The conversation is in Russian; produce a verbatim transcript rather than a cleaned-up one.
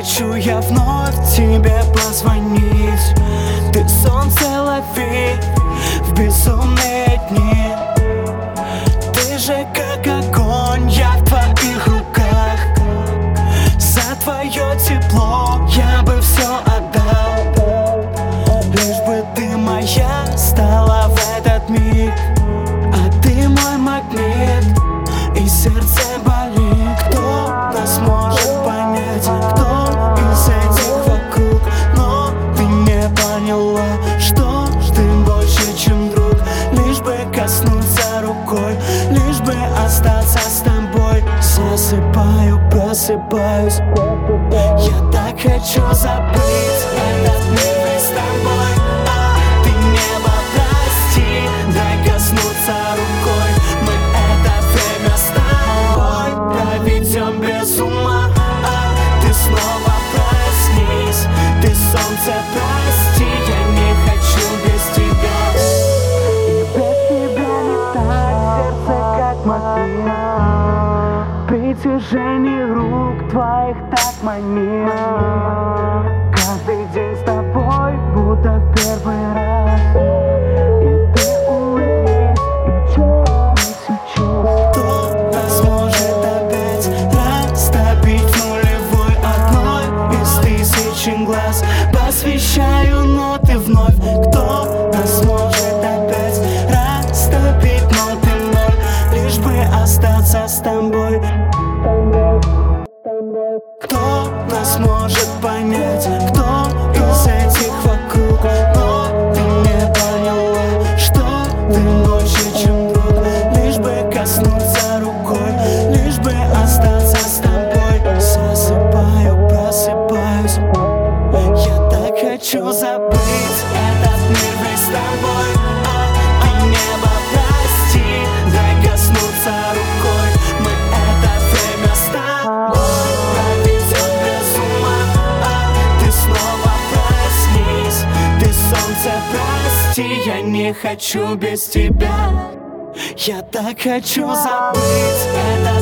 хочу я вновь тебе позвонить. Ты солнце лови в безумные дни. Ты же как огонь, я в твоих руках. За твое тепло я бы все отдал, лишь бы ты моя стала в этот миг. А ты мой магнит, и сердце болит. Кто нас может понять, кто из этих вокруг? Но ты не поняла, что ты больше, чем друг. Лишь бы коснуться рукой, лишь бы остаться с тобой. Засыпаю, просыпаюсь, я так хочу забыть этот мир весь с тобой. А ты небо, прости, дай коснуться рукой. Мы это время с тобой проведем без ума. А ты снова проснись, ты солнце, прости, я не хочу без тебя. И без тебя не так, сердце как магнит. Притяжение рук твоих так манит. Каждый день с тобой, будто в первый раз. И ты улыбнись, и чуть сейчас. Кто нас может опять растопить нулевой одной из тысячи глаз? Посвящаю ноты вновь. Кто нас может опять растопить ноты ноль, лишь бы остаться с тобой? Кто нас может понять, кто из этих вокруг? Но ты не поняла, что ты больше, чем друг. Лишь бы коснуться рукой, лишь бы остаться с тобой. Засыпаю, просыпаюсь, я так хочу забыть этот мир весь с тобой. А ты небо, прости, дай коснуться рукой. Мы это время с тобой проведем без ума. А ты снова проснись, ты солнце, прости, я не хочу без тебя. Я так хочу забыть это